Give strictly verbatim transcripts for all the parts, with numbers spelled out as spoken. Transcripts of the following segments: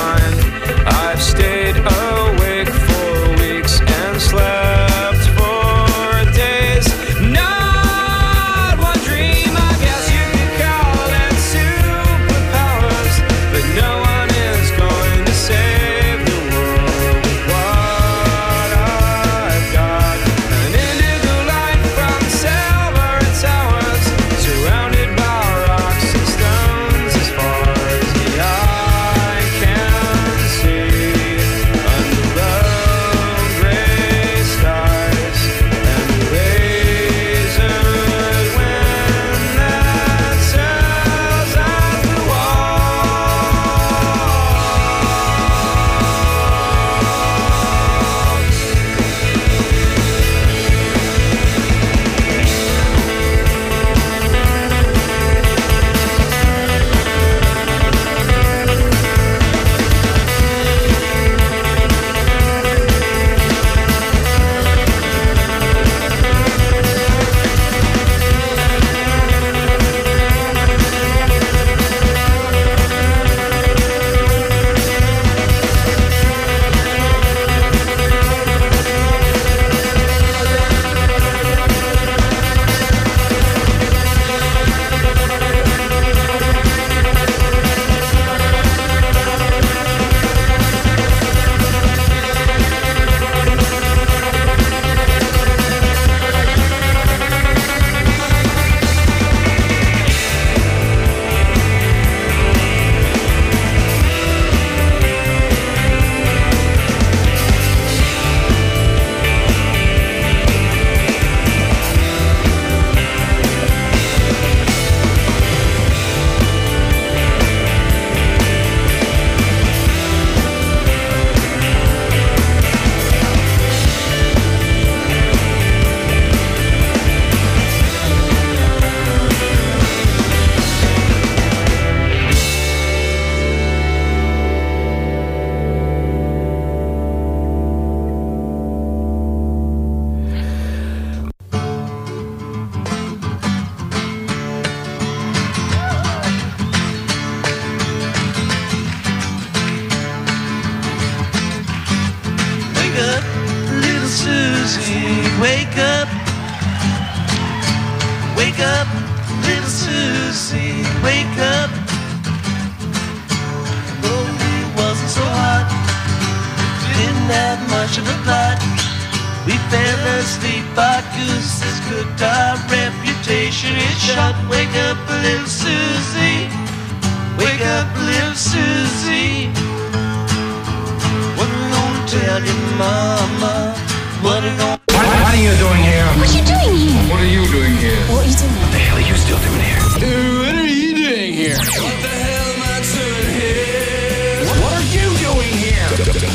mind. I've stayed awake for weeks and slept for days. Not one dream, I guess you could call it superpowers, but no one is going to save the world with what I've got. An indigo light from silver towers, surrounded by rocks and stones as far as the eye can see. Under low gray skies and the razor wind that sails at the walls. Wake up, little Susie, wake up. Wake up, little Susie, wake up. Oh, it wasn't so hot, didn't have much of a plot. We fell asleep, our gooses cooked, our reputation is shot. Wake up, little Susie, wake up, little Susie. What are you gonna tell your mama? What are you gonna... What, what are you doing here? What are you doing here? What are you doing here? What are you doing What the hell are you still doing here? What are you doing here? What the hell am I doing here? What are you doing here?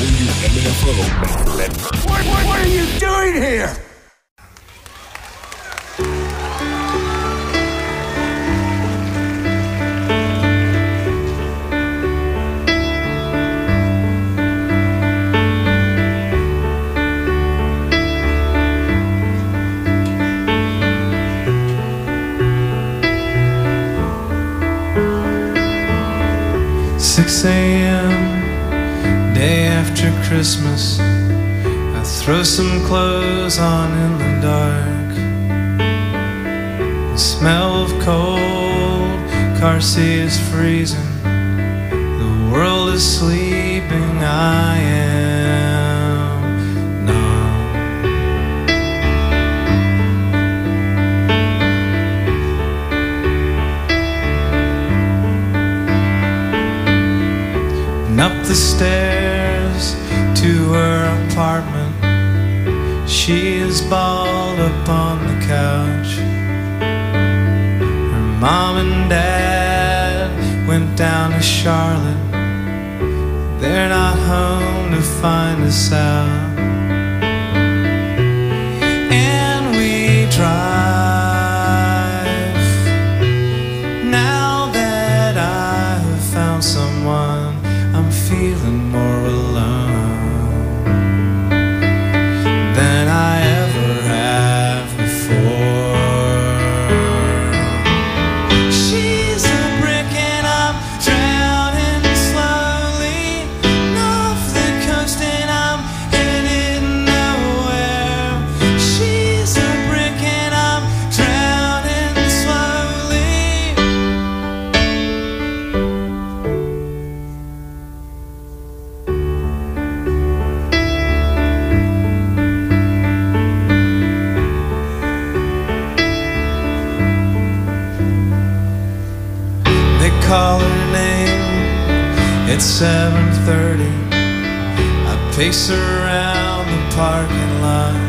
What, what, what are you doing here? six a.m. day after Christmas, I throw some clothes on in the dark. The smell of cold car seat is freezing. The world is sleeping, I am not. And up the stairs to her apartment, she is balled up on the couch. Her mom and dad went down to Charlotte. They're not home to find us out. And we drive. Now that I have found someone, I'm feeling more alone than I ever have before. She's a brick and I'm drowning slowly. It's seven thirty. I pace around the parking lot,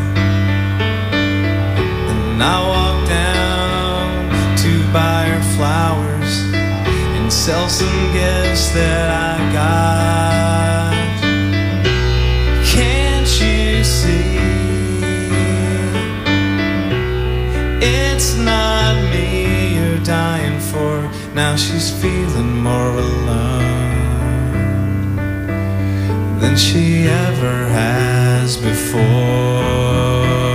and I walk down to buy her flowers and sell some gifts that I got. Can't you see? It's not me you're dying for. Now she's feeling more alone than she ever has before.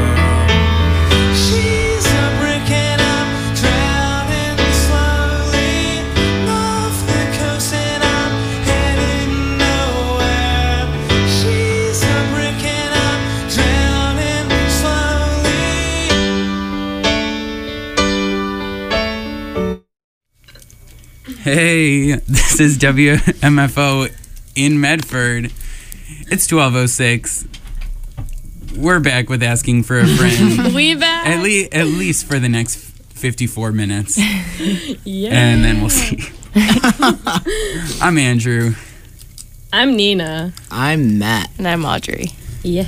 She's a brick and I'm drowning slowly off the coast and I'm heading nowhere. She's a brick and I'm drowning slowly. Hey, this is W M F O in Medford. It's twelve oh six. We're back with Asking for a Friend. We back? At, le- at least for the next fifty-four minutes. Yeah. And then we'll see. I'm Andrew. I'm Nina. I'm Matt. And I'm Audrey. Yeah.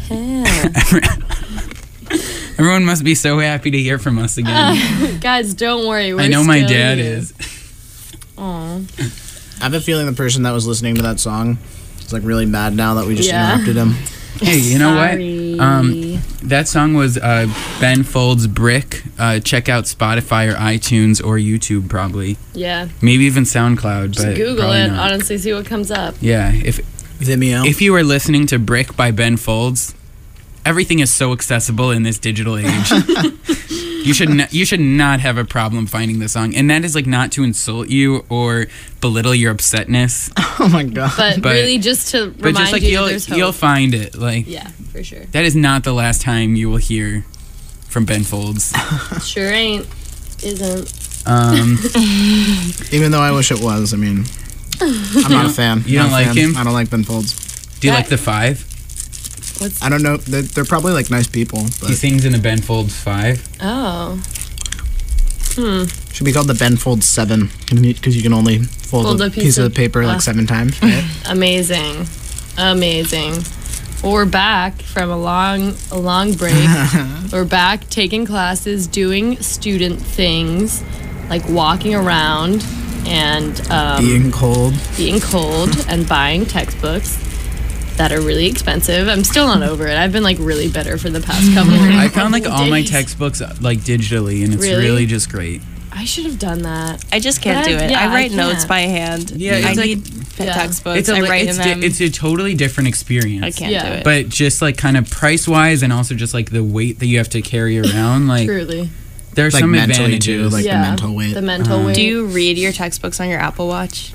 Everyone must be so happy to hear from us again. Uh, guys, don't worry. We're I know my still dad here. is. Aw. I have a feeling the person that was listening to that song is like really mad now that we just Yeah. interrupted him. Hey, you know Sorry. what? Um, that song was uh, Ben Folds' Brick. Uh, check out Spotify or iTunes or YouTube probably. Yeah. Maybe even SoundCloud. Just but Google probably it. not. Honestly, see what comes up. Yeah, if Vimeo. if you were listening to Brick by Ben Folds, everything is so accessible in this digital age. You should not, you should not have a problem finding the song, and that is like not to insult you or belittle your upsetness, oh my god. But, But- really, just to but remind just like you you'll there's hope. you'll find it. Like Yeah, for sure. that is not the last time you will hear from Ben Folds. Sure ain't. Isn't. Um, Even though I wish it was, I mean, I'm not a fan. You Not don't a like fan. him? I don't like Ben Folds. do you That- like the Five? What's. I don't know. They're, they're probably like nice people, He but sings in the Ben Folds Five. Oh. Hmm. should be called the Ben Folds Seven because you can only fold, Fold a, a piece, piece of of- paper like uh. seven times. Right? Amazing. Amazing. Well, we're back from a long, a long break. We're back taking classes, doing student things, like walking around and um, Being cold. being cold and buying textbooks that are really expensive. I'm still not over it. I've been like really bitter for the past couple of I found like all my days. textbooks like digitally, and it's Really? really just great. I should have done that. I just can't But do I- it. yeah, I I write notes can't. by hand. Yeah, I it's like- need Yeah. textbooks. It's a, I li- write it's, in di- them. it's a totally different experience. I can't Yeah. do it. But just like kind of price wise, and also just like the weight that you have to carry around, like Truly. there's Like some mentally advantages. too, like yeah. the mental weight. The mental Uh, weight. do you read your textbooks on your Apple Watch?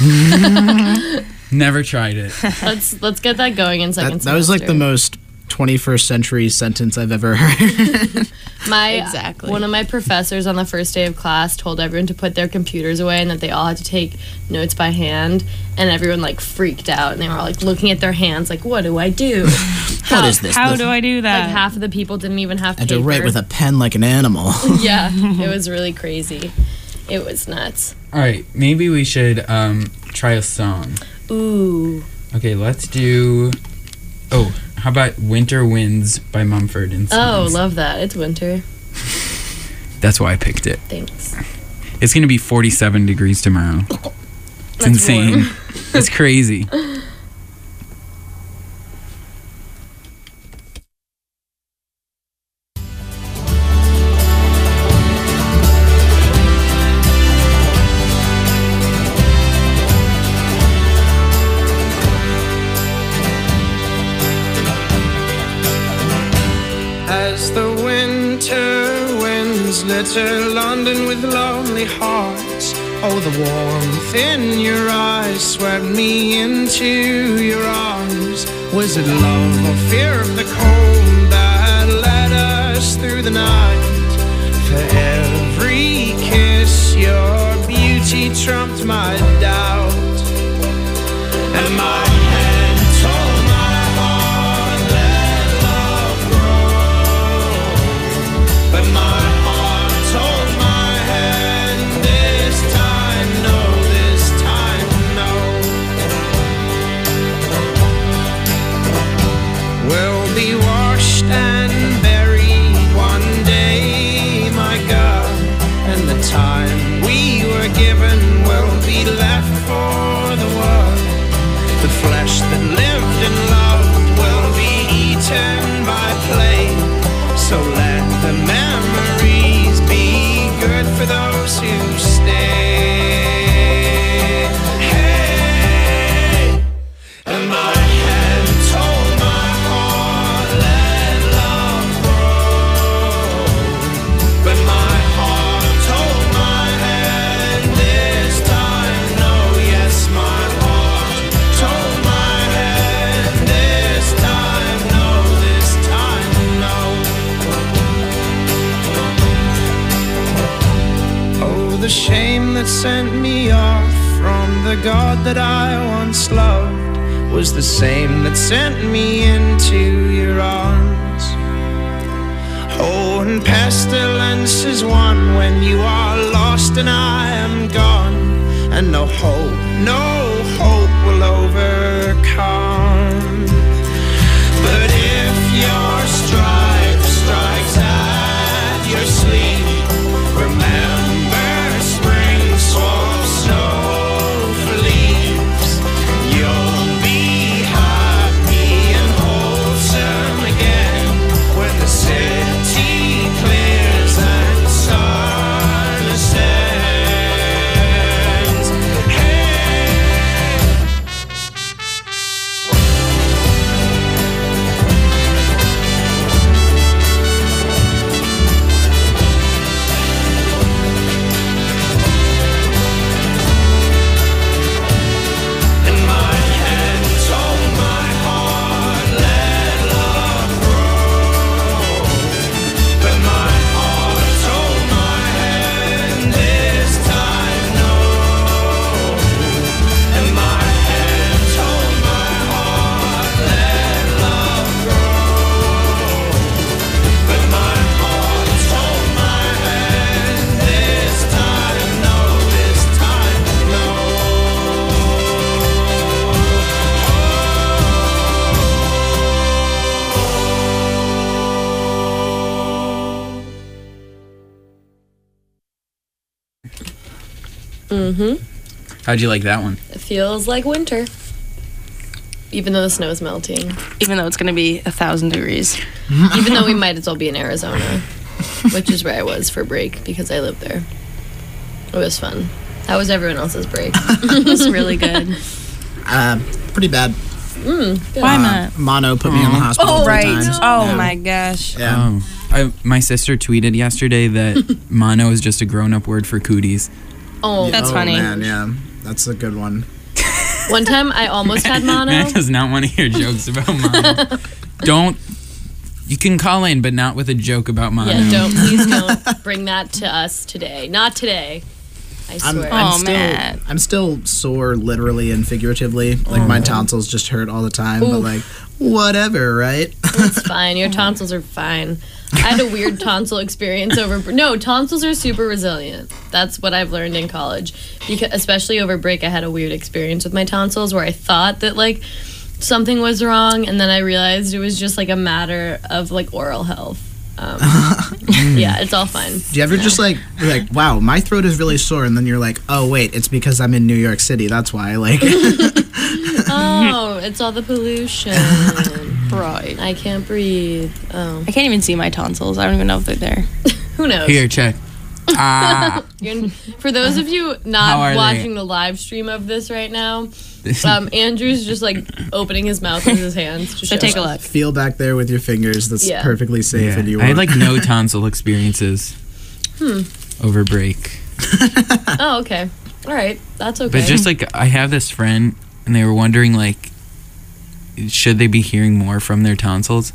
Never tried it. let's let's get that going in second that, that was like the semester. most twenty-first century sentence I've ever heard. My Exactly. one of my professors on the first day of class told everyone to put their computers away and that they all had to take notes by hand, and everyone like freaked out and they were all like looking at their hands like, what do I do? What is this? How The- do I do that? Like half of the people didn't even have I had paper. to write with a pen like an animal. Yeah, it was really crazy. It was nuts. All right, maybe we should um, try a song. Ooh. Okay, let's do. Oh, how about "Winter Winds" by Mumford and Oh, Sons? love that. It's winter. That's why I picked it. Thanks. It's gonna be forty-seven degrees tomorrow. It's That's insane. warm. It's crazy. As the winter winds litter London with lonely hearts, oh, the warmth in your eyes swept me into your arms. Was it love or fear of the cold that led us through the night? For every kiss, your beauty trumped my doubt, and my hand told my heart, let love grow. But my heart told my hand, this time, no, this time, no. The flesh that lived and loved will be eaten by play. So let the memories be good for those who stay. Hey, and my head told my heart, let love grow. But my heart told my head this time no. Yes, my heart told my head this time no. This time no. Oh, the shame that sent me off from the God that I once loved was the same that sent me into your arms. Oh, and pestilence is one when you are lost and I am gone, and no hope, no hope will overcome. But if your stripe strikes at your sleep, remember spring swamps snow for leaves. You'll be happy and wholesome again when the city clears and the sun ascends. Hey. And my head told my heart, let love grow. But my heart told my head this time no. And my head told my heart, let love grow. But my heart told my head this time no. This time no. Mm-hmm. How'd you like that one? It feels like winter. Even though the snow is melting. Even though it's going to be a thousand degrees. Even though we might as well be in Arizona, which is where I was for break because I lived there. It was fun. How was everyone else's break? It was really good. Uh, pretty bad. Why Uh, not? Mono put me in the hospital Oh, three right. times. Oh, Yeah. my gosh. Yeah. Oh, I, my sister tweeted yesterday that mono is just a grown-up word for cooties. Oh, That's oh, funny. Man, yeah, that's a good one. one time I almost had mono. Matt does not want to hear jokes about mono. Don't. You can call in, but not with a joke about mono. Yeah, don't please don't bring that to us today. Not today. I I'm, swear. I'm Oh, still, Matt. I'm still sore, literally and figuratively. Like my tonsils just hurt all the time, but Oof. like whatever, right? It's fine. Your tonsils are fine. I had a weird tonsil experience over. No, tonsils are super resilient. That's what I've learned in college. Because especially over break, I had a weird experience with my tonsils where I thought that like something was wrong, and then I realized it was just like a matter of like oral health. Um, yeah, it's all fine. Do you ever just like be like, wow, my throat is really sore, and then you're like, oh wait, it's because I'm in New York City. That's why. Like, Oh, it's all the pollution. Right. I can't breathe. Oh, I can't even see my tonsils. I don't even know if they're there. who knows? Here, check. Ah, You're- For those of you How not are watching they? the live stream of this right now, um, Andrew's just like opening his mouth with his hands. To So show take a us. look. feel back there with your fingers. That's Yeah. perfectly safe, yeah. and you I had want. like no tonsil experiences over break. Oh, okay. All right, that's okay. But just like I have this friend, and they were wondering like, should they be hearing more from their tonsils?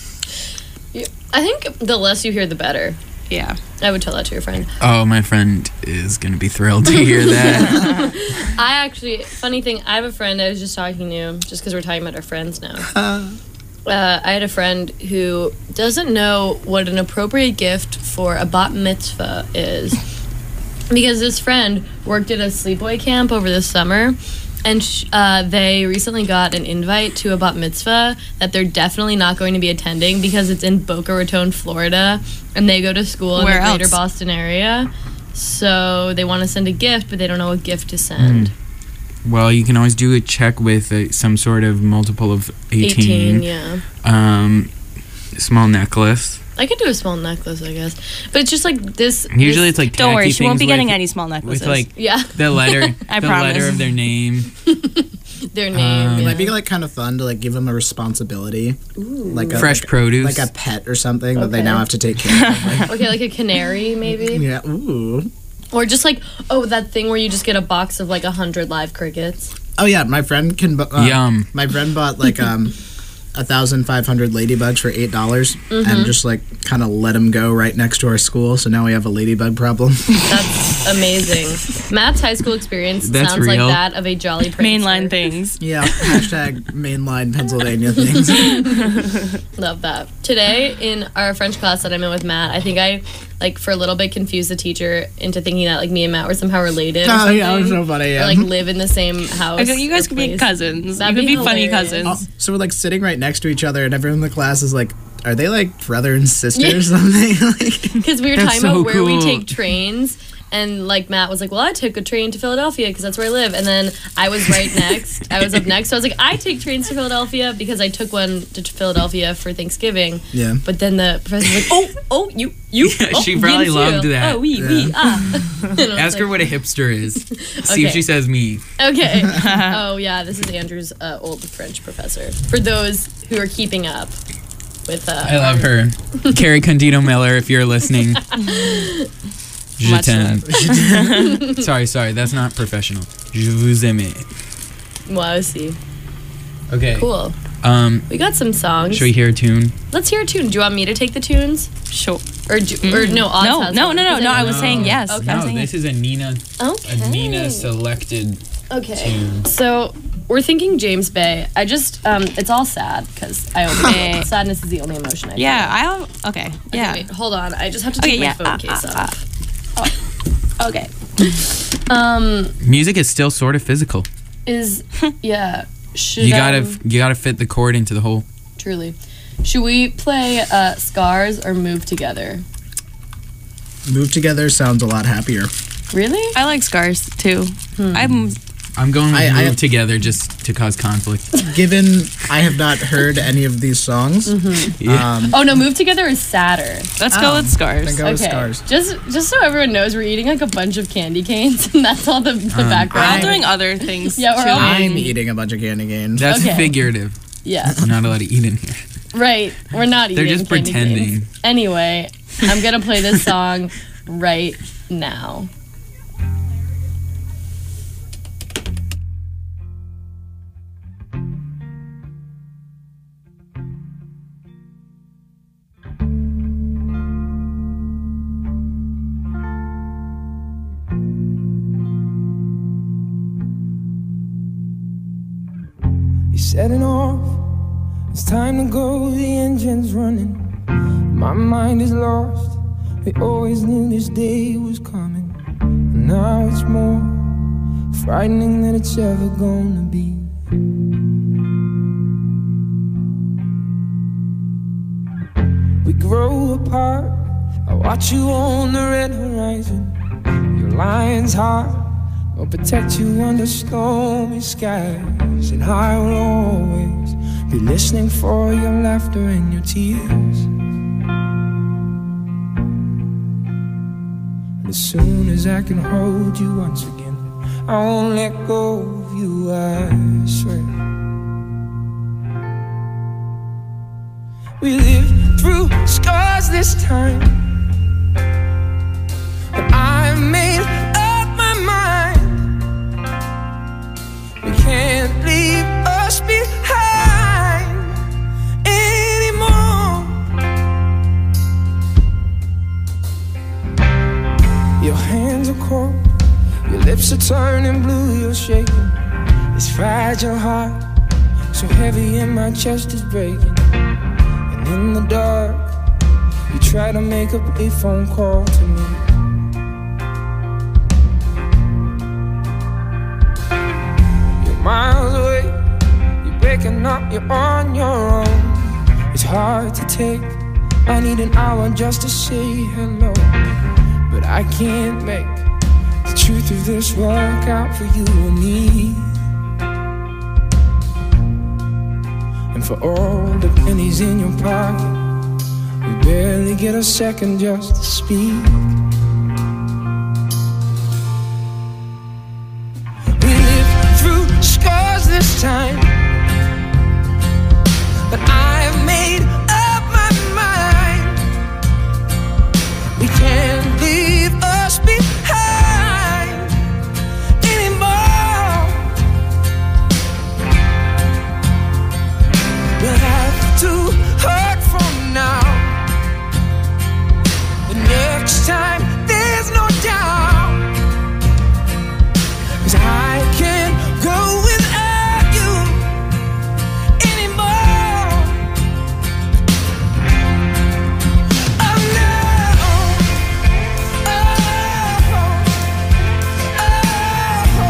I think the less you hear, the better. Yeah. I would tell that to your friend. Oh, my friend is gonna be thrilled to hear that. I actually, funny thing, I have a friend I was just talking to, just because we're talking about our friends now. Uh, I had a friend who doesn't know what an appropriate gift for a bat mitzvah is. Because this friend worked at a sleepaway camp over the summer, and sh- uh, they recently got an invite to a bat mitzvah that they're definitely not going to be attending because it's in Boca Raton, Florida, and they go to school in Where the greater else? Boston area. So they want to send a gift, but they don't know what gift to send. Well, you can always do a check with uh, some sort of multiple of eighteen, eighteen. yeah. Um, small necklace. I could do a small necklace, I guess. But it's just like this. Usually this, it's like Don't worry, tacky she won't be things getting with, any small necklaces. with like Yeah. the letter, I the promise. letter of their name. their name. Um, yeah. It might be like kind of fun to like give them a responsibility, like a, Fresh like, produce. like a pet or something that they Okay. now have to take care of. Okay, like a canary, maybe. Yeah. Ooh. Or just like, oh, that thing where you just get a box of like a hundred live crickets. Oh yeah, my friend can. bu- Uh, Yum. My friend bought like um, a thousand five hundred ladybugs for eight dollars, Mm-hmm. and just like kind of let them go right next to our school. So now we have a ladybug problem. That's amazing. Matt's high school experience That's sounds real. like that of a jolly prankster. Mainline things. yeah. Hashtag mainline Pennsylvania things. Love that. Today in our French class that I'm in with Matt, I think I like for a little bit confused the teacher into thinking that like me and Matt were somehow related. Or Oh something. yeah, it was so funny. Or Yeah. like live in the same house. I go, you guys or could be place. cousins. That'd you could be be, funny hilarious. cousins. Oh, so we're like sitting right next to each other, and everyone in the class is like, "Are they like brother and sister or something?" Like, Because we were That's talking about so where we cool. take trains, and like Matt was like, "Well, I took a train to Philadelphia because that's where I live." And then I was right next. I was up next, so I was like, "I take trains to Philadelphia because I took one to Philadelphia for Thanksgiving." yeah. But then the professor was like, "Oh, oh, you, you." Yeah, oh, she probably bien loved sûr. that. Oh, oui, oui, ah. And I was Ask her like, what a hipster is. See Okay. if she says me. Okay. Oh yeah, this is Andrew's uh, old French professor. For those who are keeping up with. Uh, I love her. Carrie Condito Miller, if you're listening. Je Much t'aime. sorry, sorry, that's not professional. Je vous aime. Moi aussi. Okay. Cool. Um, We got some songs. should we hear a tune? Let's hear a tune. Do you want me to take the tunes? Sure. Or, do, or no, Oz No, has no, one, no, no, because no. I know- was saying yes. Okay. I was No, saying this yes. is a Nina, Okay. a Nina selected. Okay. tune. So we're thinking James Bay. I just, um, it's all sad because I opened Bay. it. Sadness is the only emotion I feel. Yeah, I'll. Okay. Okay, Yeah. wait, hold on. I just have to Okay, take my yeah. phone Ah, case ah, off. Oh. Okay. Um, Music is still sort of physical. is yeah. Should You gotta, um, you gotta fit the chord into the hole. truly. Should we play uh, Scars or Move Together? Move Together sounds a lot happier. Really? I like Scars too. I'm. I'm going with I- I- Move Together just to cause conflict. Given I have not heard any of these songs, Yeah. um, Oh no, Move Together is sadder. Let's Oh, go with Scars. then go with Scars. Just just so everyone knows, we're eating like a bunch of candy canes, and that's all the, the We're all background. doing other things. Yeah, we're too. all- I'm eating a bunch of candy canes. That's Okay. figurative. Yeah, I'm not allowed to eat in here. right. We're not They're eating. just candy pretending. canes. Anyway, I'm gonna play this song right now. You're setting off. It's time to go. The engine's running. My mind is lost. We always knew this day was coming. And now it's more frightening than it's ever gonna be. We grow apart. I watch you on the red horizon. Your lion's heart will protect you under stormy skies. And I will always be listening for your laughter and your tears. And as soon as I can hold you once again, I won't let go of you, I swear. We lived through scars this time, but I made up my mind. We can't leave us behind anymore. Your hands are cold, your lips are turning blue, you're shaking. This fragile heart, so heavy in my chest is breaking. And in the dark, you try to make a phone call to me. You're miles away, you're breaking up, you're on your own. It's hard to take, I need an hour just to say hello. But I can't make the truth of this work out for you and me. And for all the pennies in your pocket, we barely get a second just to speak. We lived through scars this time, but I've made up my mind. We can't leave us behind anymore. We'll have to hurt from now, but next time there's no doubt, 'cause I can't go without you anymore. Oh no, oh, oh, oh, oh,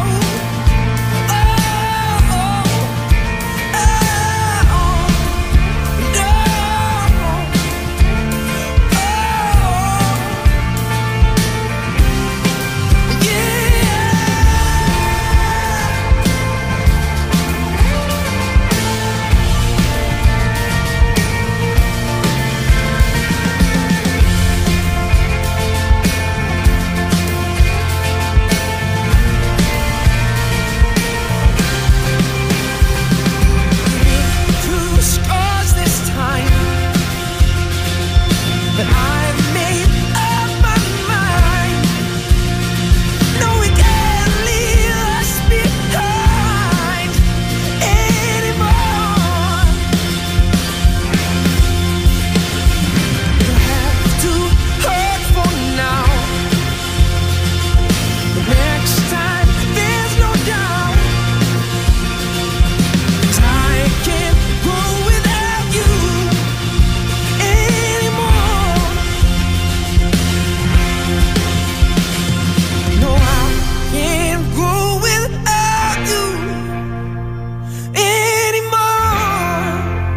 through scars this time, but I've made up my mind. No, we can't leave us behind anymore. We'll have to hurt for now, but next time there's no doubt, 'cause I can't go without you anymore. No, I can't go without you anymore.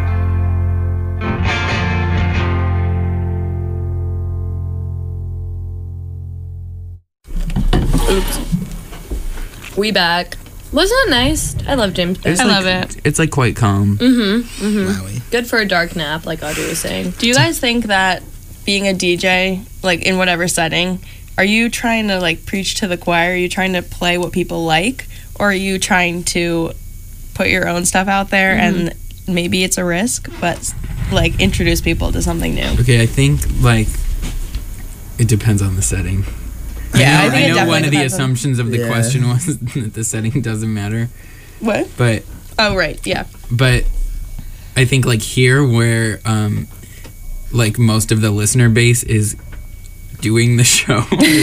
We back. Wasn't it nice? I love James Bay. It's I like- love it. It's like quite calm. Wowie. Good for a dark nap, like Audrey was saying. Do you guys think that being a D J, like in whatever setting, are you trying to like preach to the choir? Are you trying to play what people like? Or are you trying to put your own stuff out there and maybe it's a risk, but like introduce people to something new? Okay, I think like it depends on the setting. Yeah, I I know, think I it know definitely one of the depends on- assumptions of the Yeah. question was that the setting doesn't matter, What? but Oh, right. Yeah. but I think like here where um like most of the listener base is doing the show,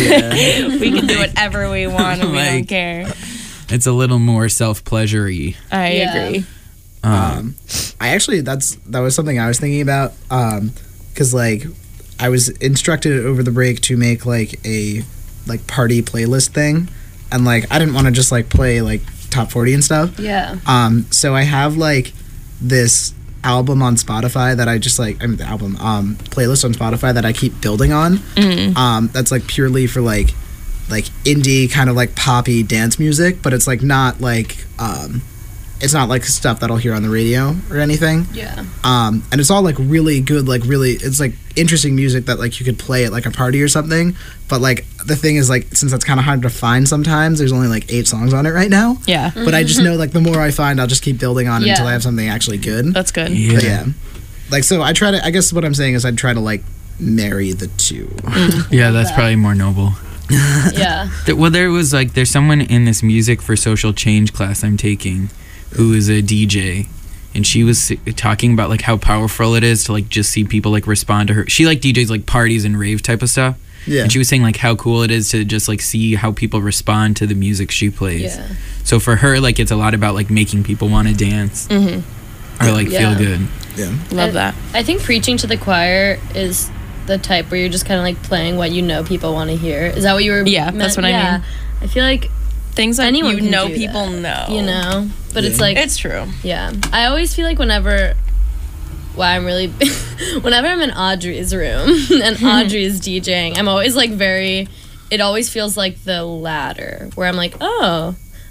We can do whatever we want and we don't Like- care. it's a little more self-pleasure-y. I Yeah. agree. Um, I actually that's that was something I was thinking about, um, because like I was instructed over the break to make like a like party playlist thing, and like I didn't want to just like play like top forty and stuff. Yeah. Um, so I have like this album on Spotify that I just like I mean the album um playlist on Spotify that I keep building on. Um, that's like purely for like like indie kind of like poppy dance music, but it's like not like um it's not like stuff that I'll hear on the radio or anything. Yeah. Um, and it's all like really good, like really, it's like interesting music that like you could play at like a party or something. But like the thing is like, since that's kind of hard to find sometimes, there's only like eight songs on it right now. Yeah. But I just know like the more I find, I'll just keep building on it Yeah. until I have something actually good. That's good. yeah. But yeah, like so I try to. I guess what I'm saying is I try to like marry the two. Yeah, that's probably more noble. Yeah. Th- Well, there was like, there's someone in this music for social change class I'm taking who is a D J, and she was s- talking about like how powerful it is to like just see people like respond to her. She like D Js like parties and rave type of stuff. Yeah. And she was saying like how cool it is to just like see how people respond to the music she plays. Yeah. So for her, like it's a lot about like making people want to dance or like Yeah. feel good. Yeah. Love that. I think preaching to the choir is the type where you're just kind of like playing what you know people want to hear. Is that what you were? Yeah, that's what I yeah. mean. I feel like Things that anyone you can know do people that, know. You know, but it's Yeah. like It's true. yeah. I always feel like whenever. Why I'm really, whenever I'm in Audrey's room and Audrey is DJing, I'm always like very. It always feels like the latter, where I'm like, oh,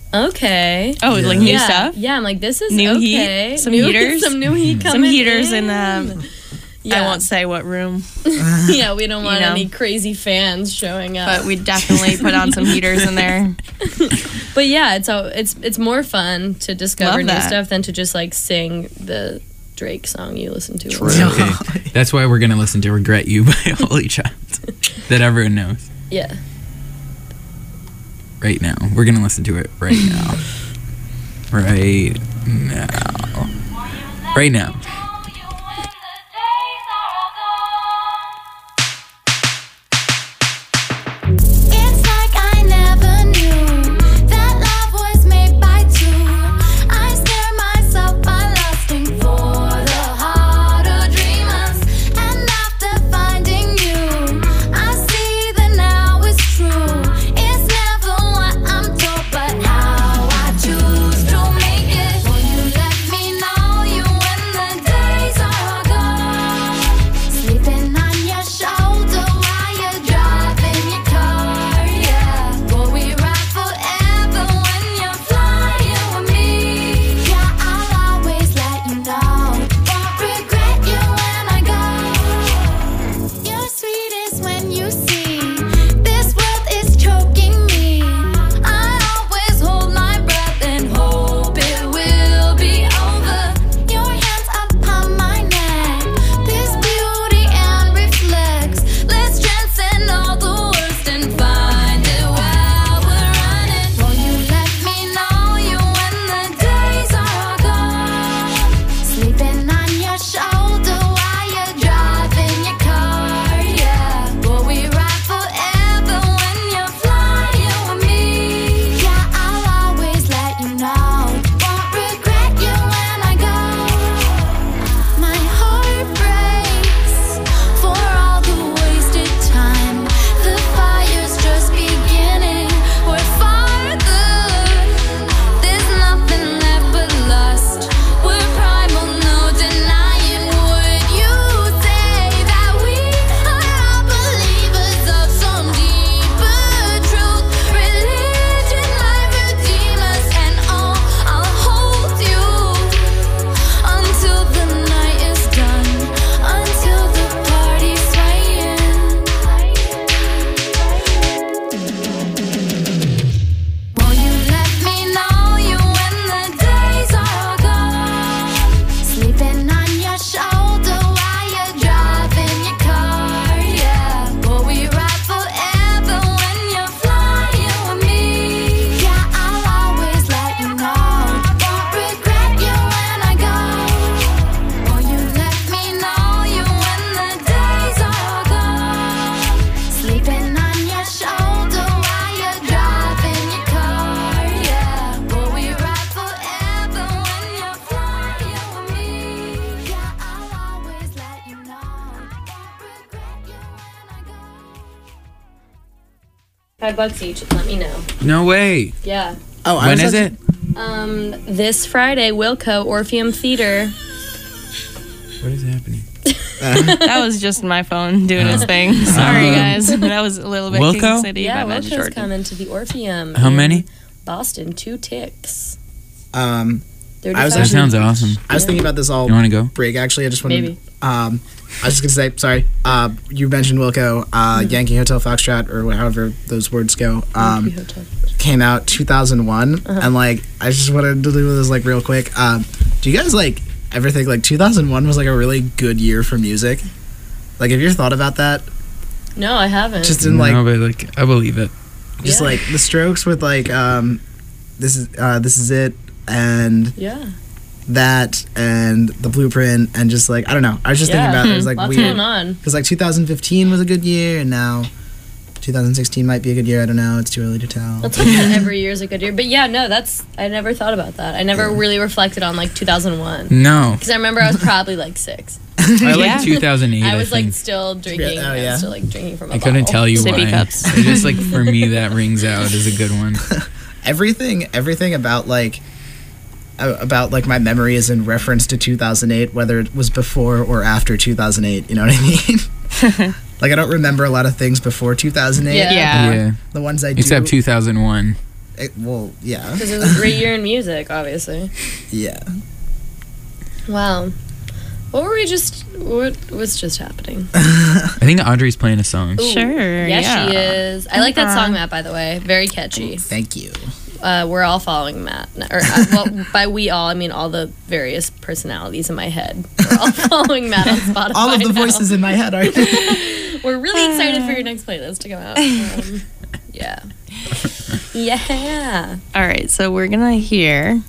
Okay. Oh, like new yeah. stuff? Yeah, I'm like, this is New okay. heat? Some New- heaters? Some new heat coming Some heaters in. in, um, yeah. I won't say what room, Yeah, we don't You want know. any crazy fans showing up. but we definitely put on some heaters in there. But yeah, it's a, it's it's more fun to discover Love new that. stuff than to just like sing the Drake song you listen to. Okay. That's why we're going to listen to Regret You by Holy Child. That everyone knows. Yeah. Right now. We're going to listen to it right now. Right now. Right now. It's like I never knew that love was made by two. I scare myself by lusting for the heart of dreamers, and after finding you, I see that now it's true. It's never what I'm told, but how I choose to make it. Will you let me know you when the days are gone? Sleeping on your shoulder while you're driving your car, yeah. Will we ride forever when you're flying with me? Yeah, I'll always let you know. Won't regret you when I go. You're sweetest when you see this world is choking me. I always hold my breath and hope it will be over. Your hands upon my neck, this beauty and reflex. Let's transcend all the worst and find it while we're running. Will you let me know you when the days are gone? Sleeping on your shoulder while you're driving your car, yeah. Will we ride forever when you're flying with me? Yeah, I'll always let you know. Won't regret you when I go. My heart breaks for all the wasted time. The fire's just beginning. We're farther. There's nothing left but lust. We're primal, no denying. Would you say that we are all believers of some deeper truth? Religion might redeem us, and oh, I'll hold you until the night is done, until the party's swaying. Will you let me know you when the days are gone? Sleeping on your shoulder while you're driving your car, yeah. Will we ride forever when you're flying with me? Yeah, I'll always let you know. Won't regret you when I go. Will you let me know you when the days are gone? Sleeping on your shoulder while you're driving your car, yeah. Will we ride forever when you're flying with me? Yeah, I'll always let you know. Won't regret you when I go. Five bucks each. Let me know. No way. Yeah. Oh, I When was is actually- it? Um, this Friday, Wilco Orpheum Theater. What is happening? That was just my phone doing its thing. Sorry, guys. That was a little bit Wilco? King City Yeah, by Matt Wilco's Jordan. coming to the Orpheum. How in many? Boston. Two ticks. Um, thirty-five I was That actually- sounds awesome. I was thinking about this all You want to go? break. Actually, I just wanted. Maybe. Um, I was just gonna say, sorry. Uh, you mentioned Wilco, uh, Yankee Hotel Foxtrot, or however those words go. Um, Yankee Hotel. came out two thousand one, and like I just wanted to do this like real quick. Um, do you guys like ever think like two thousand one was like a really good year for music? Like, have you ever thought about that? No, I haven't. Just in like, no, but like I believe it. just Yeah. like the Strokes with like, um, this is uh, this is it, and yeah. that, and the Blueprint, and just like I don't know. I was just Yeah. thinking about it. It was like Lots weird going on. because like two thousand fifteen was a good year, and now two thousand sixteen might be a good year. I don't know. It's too early to tell. Let's hope that every year is a good year. But yeah, no, that's I never thought about that. I never really reflected on like two thousand one No. because I remember I was probably like six. I Yeah. like two thousand eight. I was like think. still drinking. Yeah, oh, I yeah. was still like drinking from a I couldn't bottle. tell you Sippy why. cups. It's just like for me that rings out as a good one. everything everything about like uh, about like my memory is in reference to two thousand eight, whether it was before or after two thousand eight. You know what I mean? Like I don't remember a lot of things before two thousand eight. Yeah. Yeah. Yeah. The ones I do. Except two thousand one. It, well, yeah. Because it was a great year in music, obviously. Yeah. Wow. What were we just... What was just happening? I think Audrey's playing a song. Ooh, Sure, Yes, yeah. she is. I like that Uh-huh. song, Matt, by the way. Very catchy. Thank you. Uh, we're all following Matt. Or, uh, well, by we all, I mean all the various personalities in my head. We're all following Matt on Spotify All of the now. voices in my head are. We're really excited for your next playlist to come out. Um, yeah. Yeah. All right, so we're gonna hear.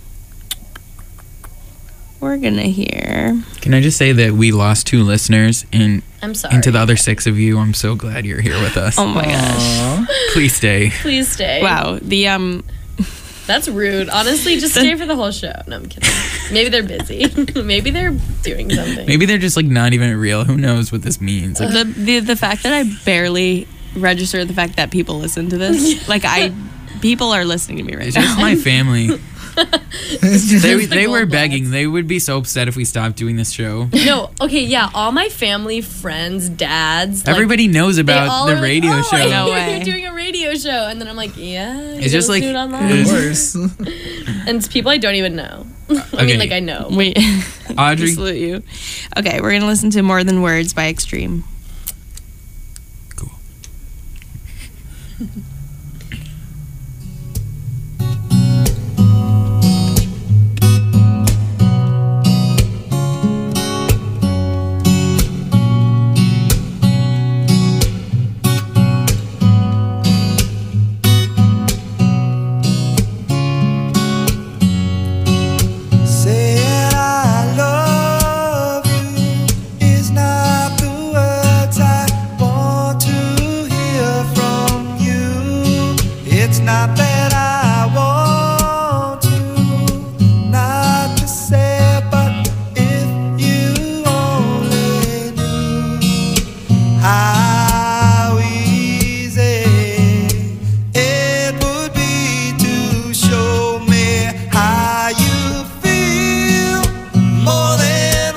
We're gonna hear. Can I just say that we lost two listeners, and I'm sorry. and to the other six of you, I'm so glad you're here with us. Oh my gosh! Please stay. Please stay. Wow, the um, That's rude. Honestly, just stay for the whole show. No, I'm kidding. Maybe they're busy. Maybe they're doing something. Maybe they're just like not even real. Who knows what this means? Like, the the the fact that I barely register the fact that people listen to this, like I, people are listening to me right it's now. just my family. It's just- They, the they were gold begging. blocks. They would be so upset if we stopped doing this show. No, okay, yeah. All my family, friends, dads. like, Everybody knows they about all the are like, radio oh, show. I No hear way. You're doing a radio show, and then I'm like, yeah. You It's just listen like- to it online? Of It's- course. And it's people I don't even know. I Okay. mean, like I know. Wait, Audrey, salute you. Okay, we're gonna listen to "More Than Words" by Extreme. cool. Saying I love you is not the words I want to hear from you. It's not that I want to not to say it, but if you only knew how easy it would be to show me how you feel. More than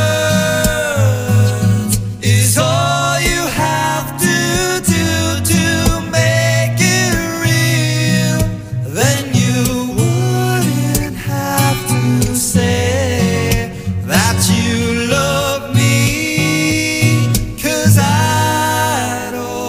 words is all you have to do to make it real. Then you wouldn't have to say that you love me, 'cause I'd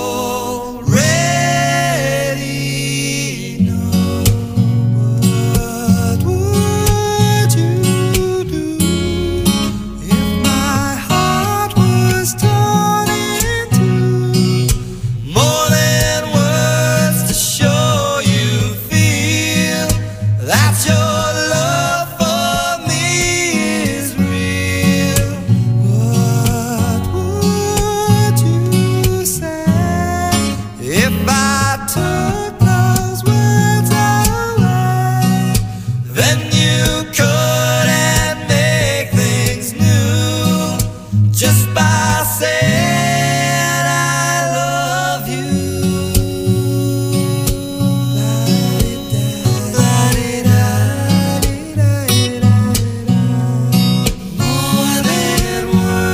already know. What would you do if my heart was torn in two? More than words to show you feel that your love for me is real. What would you say if I took those words away? Then you couldn't make things new just by saying I love you. More than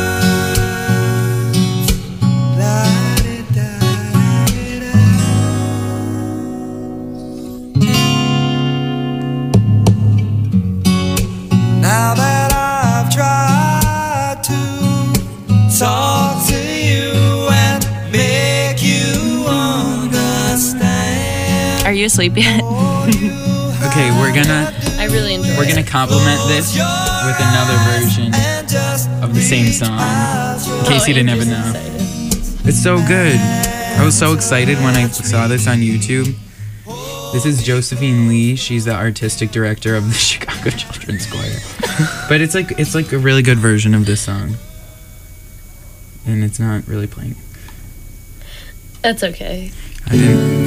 Now that I've tried to talk to you and make you understand. Are you asleep yet? Okay, we're gonna I really enjoy we're it. gonna complement this with another version of the same song. In case you didn't ever know, it's so good. I was so excited when I saw this on YouTube. This is Josephine Lee. She's the artistic director of the Chicago Children's Choir. But it's like it's like a really good version of this song, and it's not really playing. That's okay. I didn't.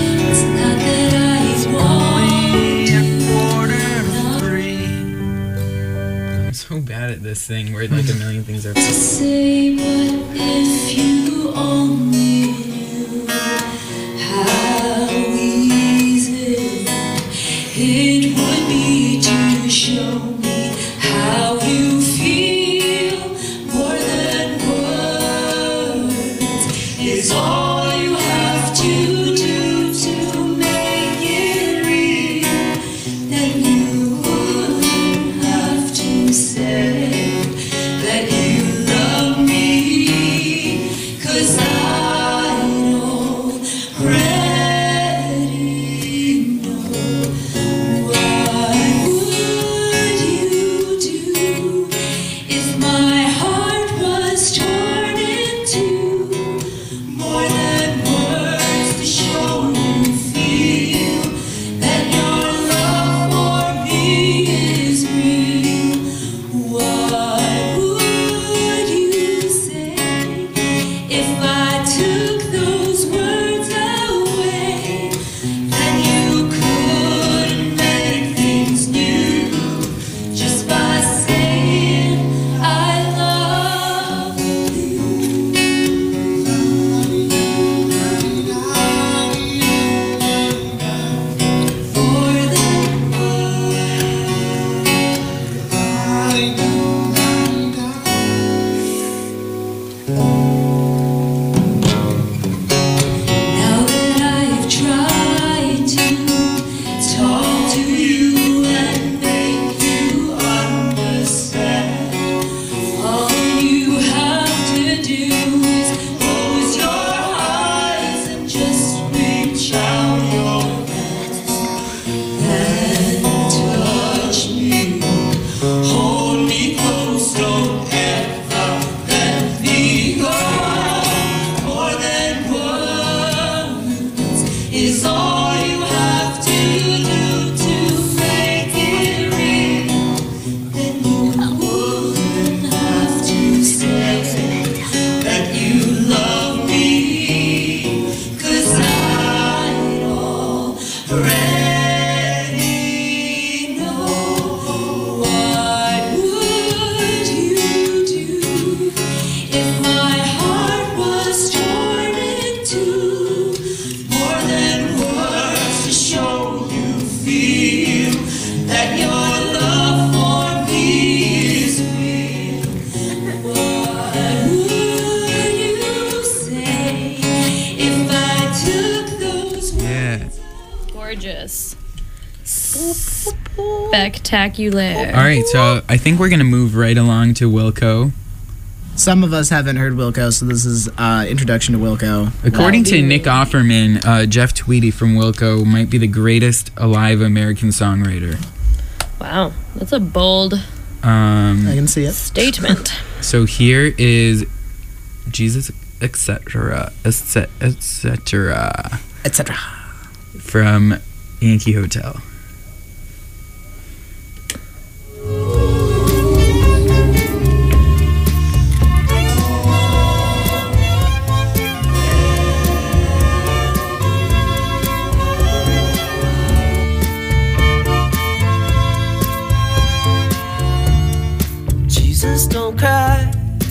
I'm so bad at this thing where like a million things are. Say what if you only knew how easy it would be to show me how you feel. More than words is all you have to do to make it If my heart was torn in two, more than words to show you feel that your love for me is real. What would you say if I took those words away? Then you could make things new just by saying I love you. More than Now that I've tried to talk to you and make you understand, all you have to do is close your eyes and just reach out your hand and touch me. Hold me close, don't ever let me go. More than words is all you have to do to make it real. Then you wouldn't have to say that you love me, 'cause I already know. What would you do if my heart was torn in two? More than words to show you feel that your love for me is real. What would you say if I took those words? Yeah. Gorgeous. Spectacular. All right, so I think we're gonna move right along to Wilco. Some of us haven't heard Wilco, so this is uh, introduction to Wilco. According That'd to be Nick really- Offerman, uh, Jeff Tweedy from Wilco might be the greatest alive American songwriter. Wow, that's a bold Um, I can see it. statement. so here is Jesus, et cetera, et cetera, et cetera, et cetera. from Yankee Hotel. Jesus, don't cry.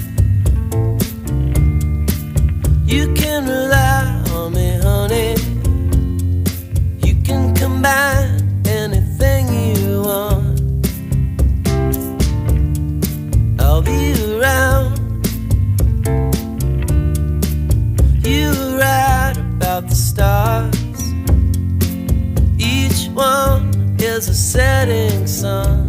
You can rely on me, honey. You can combine anything you want. I'll be around. You were right about the stars. Each one is a setting sun.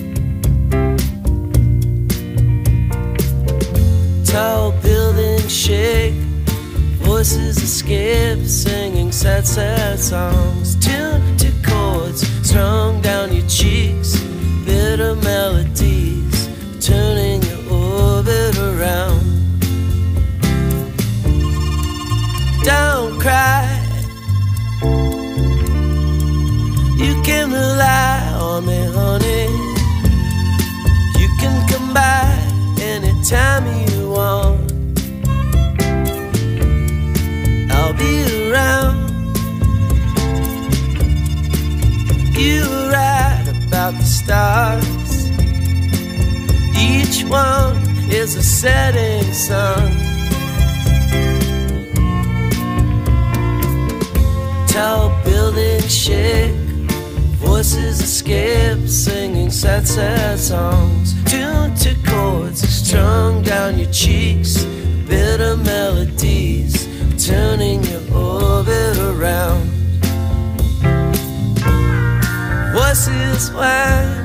Tall buildings shake, voices escape, singing sad, sad songs. Tuned to chords strung down your cheeks, bitter melodies turning your orbit around. Don't cry. You can rely on me, honey. You can come by anytime you want. I'll be around. You were right about the stars. Each one is a setting sun. Tall buildings shake, voices escape, singing sad, sad songs. Tuned to chords strung down your cheeks, bitter melodies turning your orbit around. Voices whine,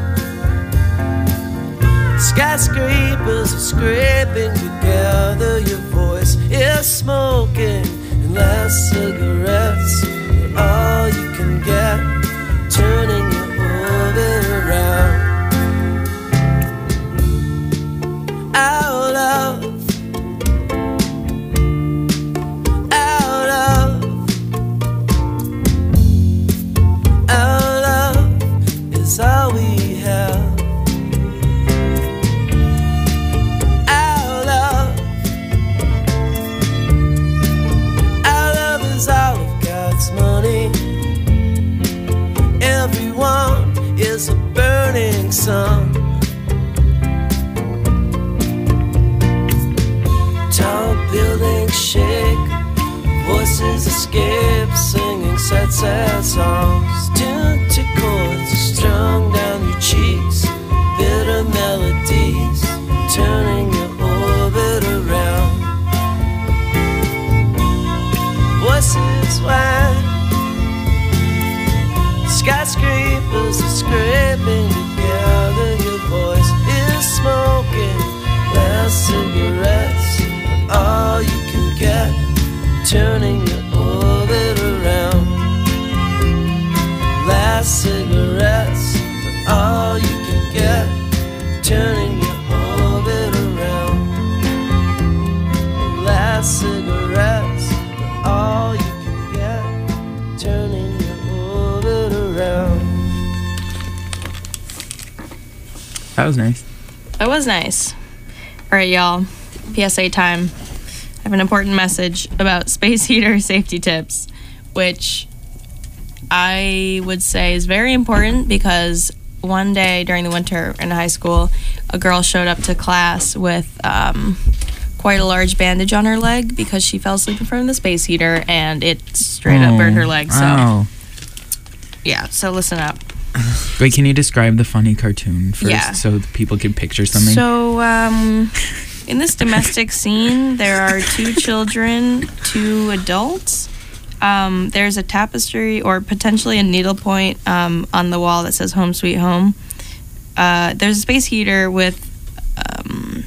skyscrapers are scraping together. Your voice is smoking, and last cigarettes are all you can get, turning your orbit around. shake. Voices escape, singing sad, sad songs. Tuned to chords strung down your cheeks. Bitter melodies turning your orbit around. Voices wide, skyscrapers are scraping together. Your voice is smoking last cigarettes, and all you can get, turning your orbit around. Last cigarettes, and all you can get, turning your orbit around. Last cigarettes, and all you can get, turning your orbit around. That was nice. That was nice. All right, y'all. P S A time. I have an important message about space heater safety tips, which I would say is very important because one day during the winter in high school, a girl showed up to class with um, quite a large bandage on her leg because she fell asleep in front of the space heater and it straight up burned her leg. So, Oh. yeah, so listen up. Wait, can you describe the funny cartoon first Yeah. so that people can picture something? So, um, in this domestic scene, there are two children, two adults. Um, there's a tapestry or potentially a needlepoint um, on the wall that says "Home Sweet Home." Uh, there's a space heater with um,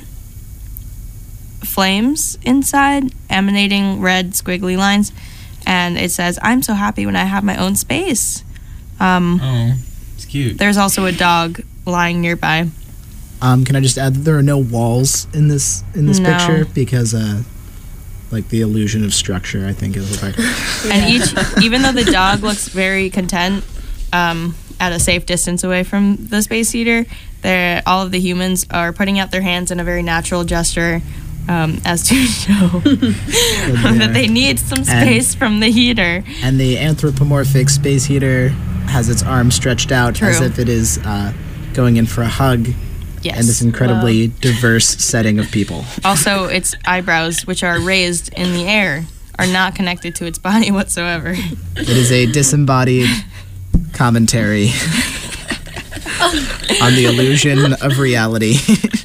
flames inside, emanating red squiggly lines, and it says, "I'm so happy when I have my own space." Um, oh, it's cute. there's also a dog lying nearby. Um, can I just add that there are no walls in this in this No. picture because, uh, like the illusion of structure, I think is what I. And each, even though the dog looks very content um, at a safe distance away from the space heater, they're, all of the humans are putting out their hands in a very natural gesture um, as to show that they need some space from the heater. And the anthropomorphic space heater has its arms stretched out as True. if it is uh, going in for a hug. Yes. And this incredibly diverse setting of people. Also, its eyebrows, which are raised in the air, are not connected to its body whatsoever. It is a disembodied commentary on the illusion of reality.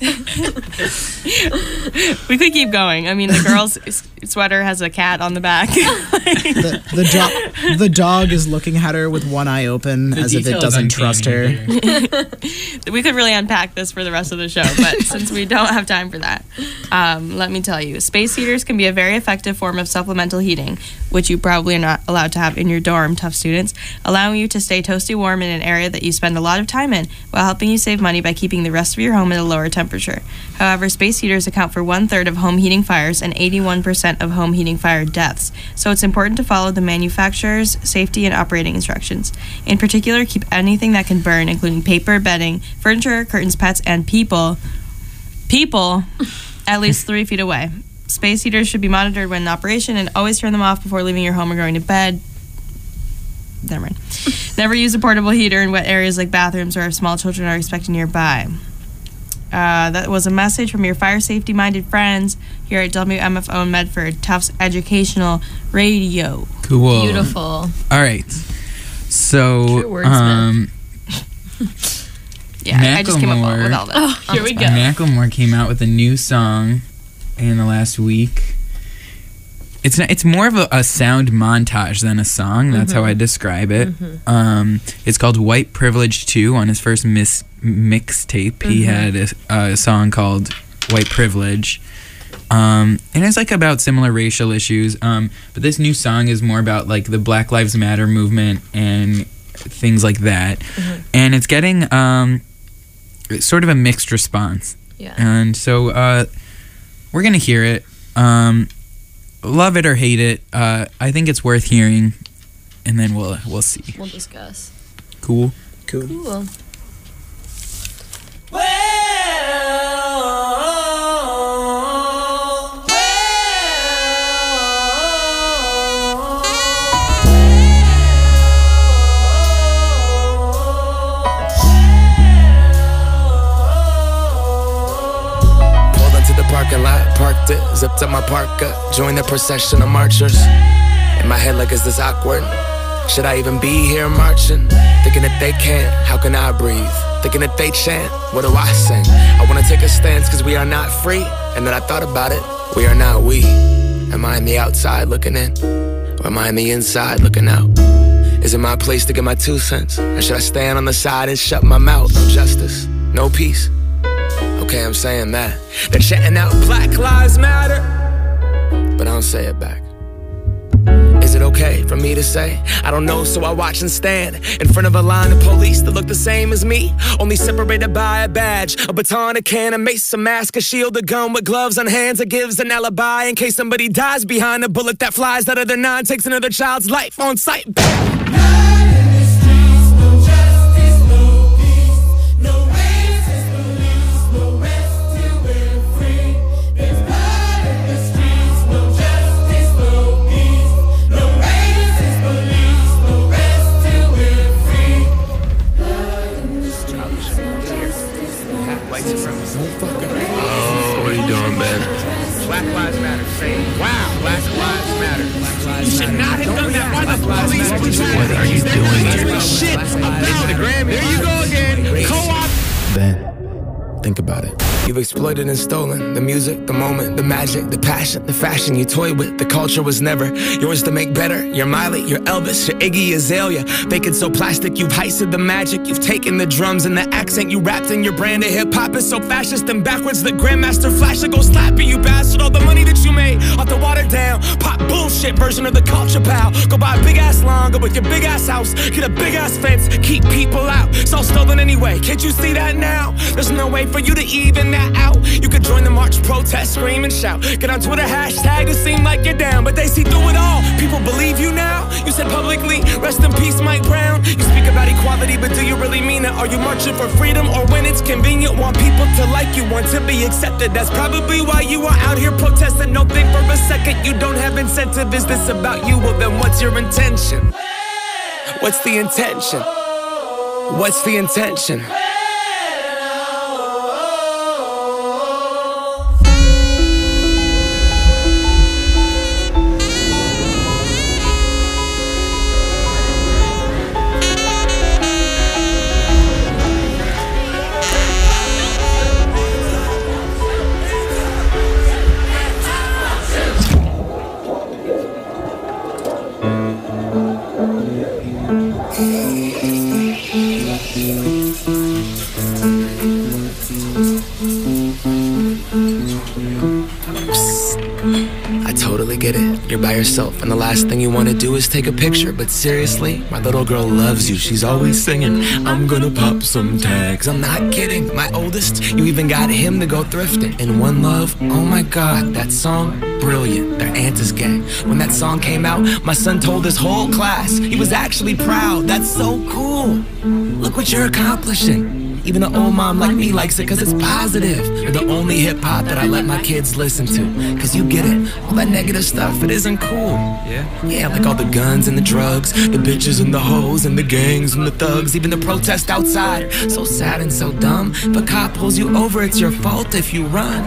We could keep going. I mean, the girl's s- sweater has a cat on the back. the, the, jo- the dog is looking at her with one eye open The as if it detail is doesn't trust her. uncanny here. We could really unpack this for the rest of the show, but since we don't have time for that, um, let me tell you. Space heaters can be a very effective form of supplemental heating, which you probably are not allowed to have in your dorm, tough students, allowing you to stay toasty warm in an area that you spend a lot of time in, while helping you save money by keeping the rest of your home at a lower temperature. However, space heaters account for one-third of home heating fires and eighty-one percent of home heating fire deaths, so it's important to follow the manufacturer's safety and operating instructions. In particular, keep anything that can burn, including paper, bedding, furniture, curtains, pets, and people, people, at least three feet away. Space heaters should be monitored when in operation, and always turn them off before leaving your home or going to bed. Never mind. Never use a portable heater in wet areas like bathrooms or if small children are expected nearby. Uh, that was a message from your fire safety minded friends here at W M F O in Medford, Tufts Educational Radio. Cool. Beautiful. All right. So, True wordsmith. um, Yeah, I just came up Macklemore. with all that. Oh, here we go. Macklemore came out with a new song in the last week. It's not, it's more of a, a sound montage than a song. That's how I describe it. Um, it's called White Privilege two. On his first mis- mixtape, he had a, a song called White Privilege. Um, and it's like about similar racial issues. Um, but this new song is more about like the Black Lives Matter movement and things like that. And it's getting um, sort of a mixed response. Yeah. And so uh, we're going to hear it. Um, love it or hate it. Uh, I think it's worth hearing. And then we'll we'll see. We'll discuss. Cool. Cool. Cool. parking lot, parked it, zipped up my parka, joined the procession of marchers. In my head like, is this awkward? Should I even be here marching? Thinking that they can't, how can I breathe? Thinking that they chant, what do I sing? I wanna take a stance cause we are not free. And then I thought about it, we are not we. Am I on the outside looking in? Or am I on the inside looking out? Is it my place to get my two cents? Or should I stand on the side and shut my mouth? No justice, no peace. Okay, I'm saying that. They're chanting out Black Lives Matter, but I don't say it back. Is it okay for me to say? I don't know, so I watch and stand in front of a line of police that look the same as me, only separated by a badge, a baton, a can, a mace, a mask, a shield, a gun with gloves on hands that gives an alibi in case somebody dies behind a bullet that flies out of their nine, takes another child's life on sight. Oh, what are you doing, man? Black Lives Matter. Say, wow, Black Lives Matter. You should not have done that. Why the police brutality? What are you doing here? Shit about it. There you go again. Co-op. Ben, think about it. You've exploited and stolen the music, the moment, the magic, the passion, the fashion you toy with. The culture was never yours to make better. You're Miley, you're Elvis, you're Iggy Azalea. Bacon so plastic, you've heisted the magic. You've taken the drums and the accent you wrapped in your brand of hip-hop is so fascist and backwards. The Grandmaster Flash will go slapping you bastard. All the money that you made off the watered down pop bullshit version of the culture, pal. Go buy a big-ass lawn, go with your big-ass house, get a big-ass fence, keep people out. It's all stolen anyway, can't you see that now? There's no way for you to even that out. You could join the march, protest, scream and shout. Get on Twitter, hashtag, it seem like you're down, but they see through it all. People believe you now. You said publicly, rest in peace, Mike Brown. You speak about equality, but do you really mean it? Are you marching for freedom or when it's convenient? Want people to like you, want to be accepted. That's probably why you are out here protesting. Don't think for a second you don't have incentive. Is this about you? Well then what's your intention? What's the intention? What's the intention? Get it, you're by yourself and the last thing you want to do is take a picture. But seriously, my little girl loves you. She's always singing, I'm gonna pop some tags. I'm not kidding, my oldest, you even got him to go thrifting. In One Love, oh my god, that song, brilliant. Their aunt is gay. When that song came out, my son told his whole class he was actually proud. That's so cool. Look what you're accomplishing. Even an old mom like me likes it cause it's positive. You're the only hip-hop that I let my kids listen to. Cause you get it, all that negative stuff, it isn't cool. Yeah? Yeah, like all the guns and the drugs, the bitches and the hoes and the gangs and the thugs, even the protest outside. So sad and so dumb, if a cop pulls you over, it's your fault if you run.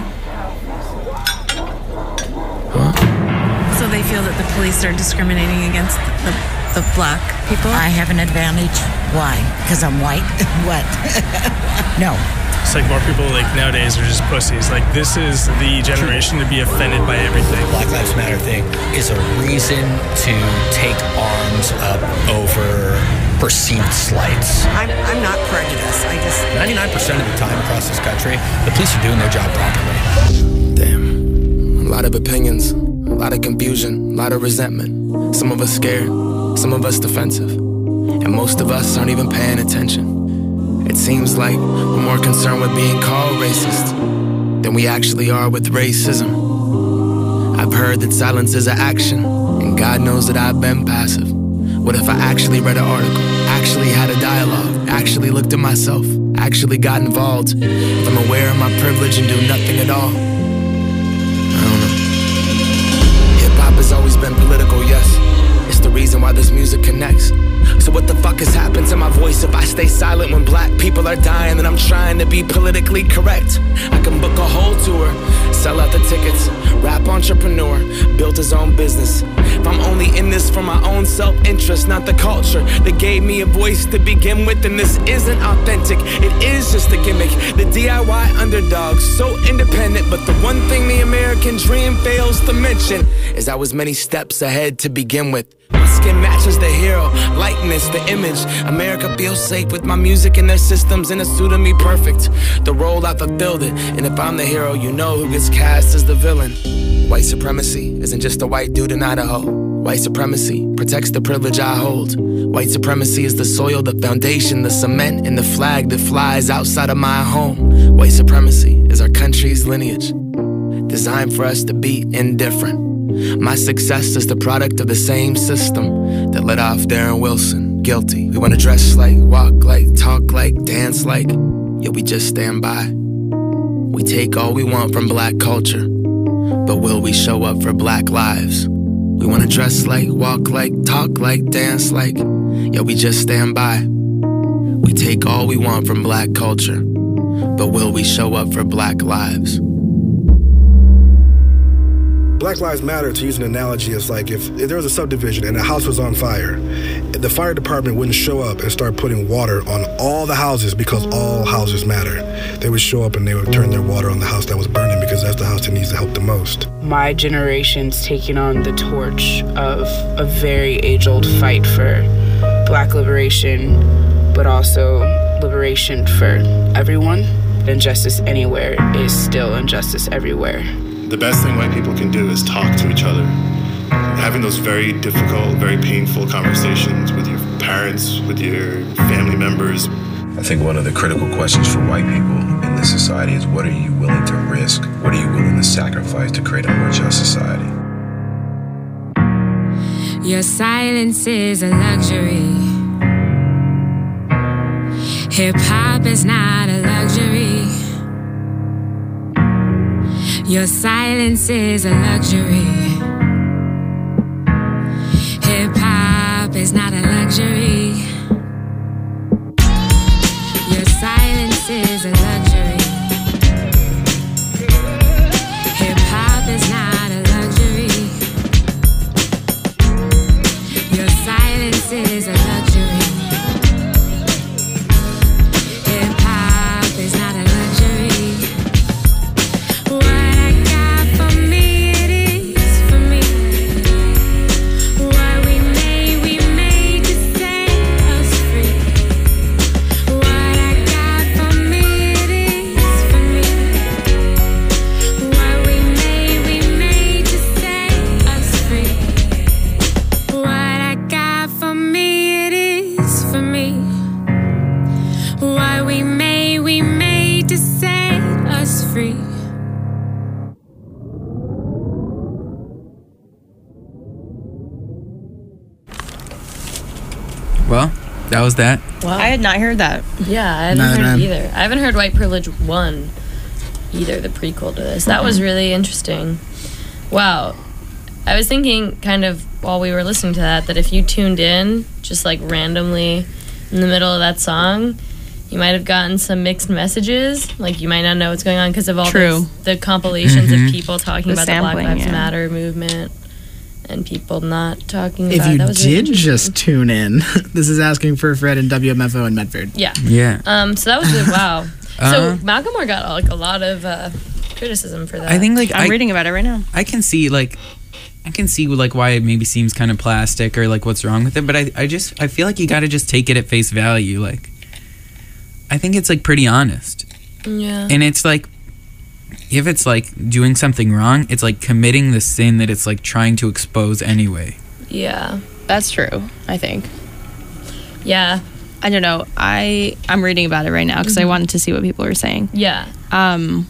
Huh? So they feel that the police are discriminating against the, the black people? I have an advantage. Why? Because I'm white? What? No. It's like more people like nowadays are just pussies. Like this is the generation to be offended by everything. The Black Lives Matter thing is a reason to take arms up over perceived slights. I'm, I'm not prejudiced. I just... ninety-nine percent of the time across this country, the police are doing their job properly. Damn. A lot of opinions, a lot of confusion, a lot of resentment. Some of us scared, some of us defensive. And most of us aren't even paying attention. It seems like we're more concerned with being called racist than we actually are with racism. I've heard that silence is an action, and God knows that I've been passive. What if I actually read an article, actually had a dialogue, actually looked at myself, actually got involved? If I'm aware of my privilege and do nothing at all? I don't know. Hip-hop has always been political, yes. It's the reason why this music connects. So what the fuck has happened to my voice if I stay silent when black people are dying and I'm trying to be politically correct? I can book a whole tour, sell out the tickets. Rap entrepreneur, built his own business. If I'm only in this for my own self-interest, not the culture that gave me a voice to begin with, then this isn't authentic. It is just a gimmick. The D I Y underdog, so independent, but the one thing the American dream fails to mention is I was many steps ahead to begin with. My skin matches the hero, likeness, the image. America feels safe with my music and their systems in a suit of me perfect. The role I fulfilled it, and if I'm the hero, you know who gets cast as the villain. White supremacy isn't just a white dude in Idaho. White supremacy protects the privilege I hold. White supremacy is the soil, the foundation, the cement, and the flag that flies outside of my home. White supremacy is our country's lineage, designed for us to be indifferent. My success is the product of the same system that let off Darren Wilson guilty. We wanna dress like, walk like, talk like, dance like, yet we just stand by. We take all we want from black culture, but will we show up for black lives? We wanna dress like, walk like, talk like, dance like, yet we just stand by. We take all we want from black culture, but will we show up for black lives? Black Lives Matter, to use an analogy, is like if, if there was a subdivision and a house was on fire, the fire department wouldn't show up and start putting water on all the houses because all houses matter. They would show up and they would turn their water on the house that was burning because that's the house that needs the help the most. My generation's taking on the torch of a very age-old fight for black liberation, but also liberation for everyone. Injustice anywhere is still injustice everywhere. The best thing white people can do is talk to each other. Having those very difficult, very painful conversations with your parents, with your family members. I think one of the critical questions for white people in this society is what are you willing to risk? What are you willing to sacrifice to create a more just society? Your silence is a luxury. Hip-hop is not a luxury. Your silence is a luxury. Hip-hop is not a luxury. Your silence is a luxury. Hip-hop is not a luxury. Your silence is a luxury. Hip-hop is not a luxury. Well, that was that. Wow. I had not heard that. Yeah, I haven't Neither heard did it either. I haven't heard White Privilege one either, the prequel to this. That was Mhm. really interesting. Wow. I was thinking kind of while we were listening to that, that if you tuned in just like randomly in the middle of that song, you might have gotten some mixed messages. Like you might not know what's going on because of all True. those, the compilations Mhm. of people talking The about sampling, the Black Lives yeah. Matter movement and people not talking If about you that was really did just tune in, this is Asking for Fred and W M F O in Medford. Yeah. Yeah. Um, so that was really, wow. Uh, so Malcolm Moore got like a lot of uh, criticism for that. I think like I'm I, reading about it right now. I can see like I can see like why it maybe seems kind of plastic or like what's wrong with it, but I, I just I feel like you got to just take it at face value. Like I think it's like pretty honest. Yeah. And it's like if it's like doing something wrong, it's like committing the sin that it's like trying to expose anyway. Yeah. That's true, I think. Yeah. I don't know. I I'm reading about it right now because I Mhm. wanted to see what people were saying. Yeah. Um.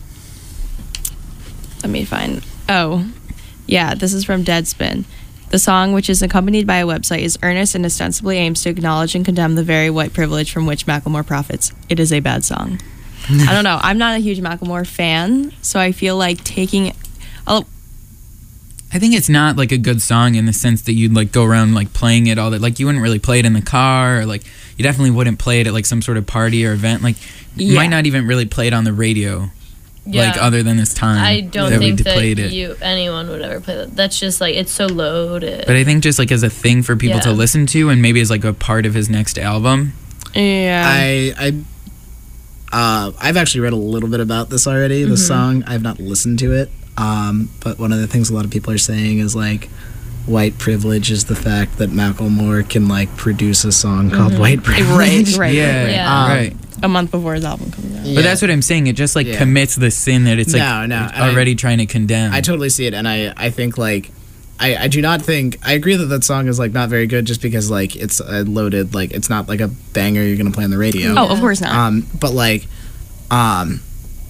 Let me find. Oh, yeah. This is from Deadspin. The song, which is accompanied by a website, is earnest and ostensibly aims to acknowledge and condemn the very white privilege from which Macklemore profits. It is a bad song. I don't know. I'm not a huge Macklemore fan, so I feel like taking. I'll, I think it's not like a good song in the sense that you'd like go around like playing it all that like you wouldn't really play it in the car or like you definitely wouldn't play it at like some sort of party or event. Like you Yeah. might not even really play it on the radio. Yeah. like other than this time I don't that think we that played it. you anyone would ever play that. That's just like it's so loaded. But I think just like as a thing for people Yeah. to listen to, and maybe as like a part of his next album. Yeah. I I uh, I've actually read a little bit about this already. The Mhm. song I've not listened to it, um, but one of the things a lot of people are saying is like white privilege is the fact that Macklemore can like produce a song called Mhm. White Privilege. Right, right, Yeah, right. Yeah. Um, right. A month before his album comes out. But that's what I'm saying. It just like Yeah. commits the sin that it's like No, no, and already trying to condemn. I totally see it, and I I think like. I, I do not think I agree that that song is like not very good just because like it's a loaded like it's not like a banger you're gonna play on the radio. Oh, of course not. Um, but like, um,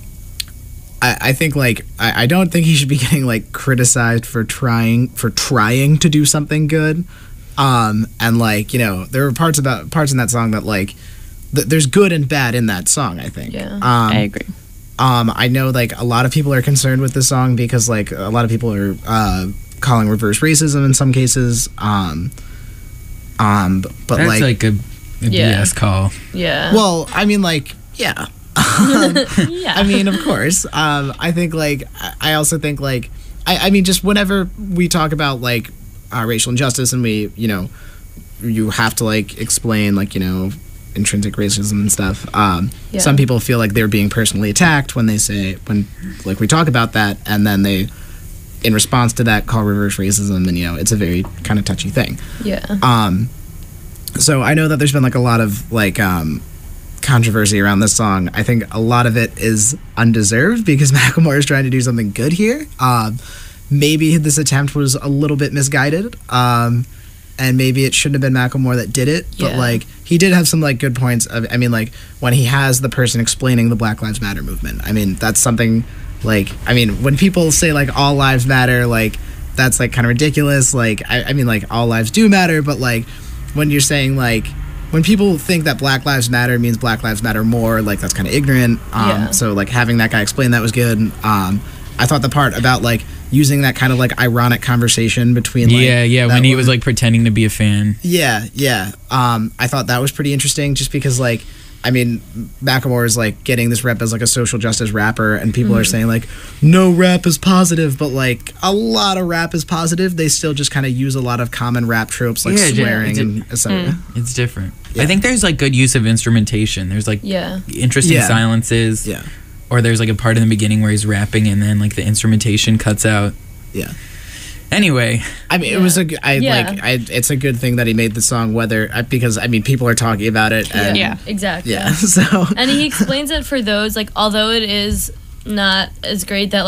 I, I think like I, I don't think he should be getting like criticized for trying for trying to do something good. Um, and like you know there were parts about parts in that song that like th- there's good and bad in that song. I think. Yeah. Um, I agree. Um, I know like a lot of people are concerned with this song because like a lot of people are uh, calling reverse racism in some cases. Um, um, but That's like, like, a, a Yeah. B S call. Yeah. well, I mean, like, yeah. Um, yeah. I mean, of course. Um, I think like I- I also think like I, I mean, just whenever we talk about like uh, racial injustice and we, you know, you have to like explain like you know intrinsic racism and stuff. Um, Yeah. Some people feel like they're being personally attacked when they say when like we talk about that, and then they, in response to that, call reverse racism, and you know it's a very kind of touchy thing. yeah. Um, so I know that there's been like a lot of like um, controversy around this song. I think a lot of it is undeserved because Macklemore is trying to do something good here. Um, maybe this attempt was a little bit misguided, um, and maybe it shouldn't have been Macklemore that did it. But Yeah. like he did have some like good points. Of, I mean, like when he has the person explaining the Black Lives Matter movement. I mean, that's something. Like, I mean, when people say like all lives matter, like that's like kind of ridiculous. Like, I, I mean, like all lives do matter, but like when you're saying like when people think that Black Lives Matter means Black Lives Matter more, like that's kind of ignorant. Um, Yeah. So like having that guy explain that was good. Um, I thought the part about like using that kind of like ironic conversation between like, yeah, yeah. that When he woman- was like pretending to be a fan. yeah, yeah. Um, I thought that was pretty interesting just because, like, I mean, Macklemore is, like, getting this rep as, like, a social justice rapper, and people are Mhm. saying, like, no rap is positive, but, like, a lot of rap is positive. They still just kind of use a lot of common rap tropes, like Yeah, yeah, swearing it's a- and et cetera. It's different. I think there's like good use of instrumentation. There's like Yeah. interesting Yeah. silences. Yeah. Or there's like a part in the beginning where he's rapping and then like the instrumentation cuts out. Yeah. Anyway, I mean, it was a. g- I Yeah. like. I. It's a good thing that he made the song, whether I- because I mean, people are talking about it. And, Yeah, exactly. Yeah. So. And he explains it for those like although it is not as great that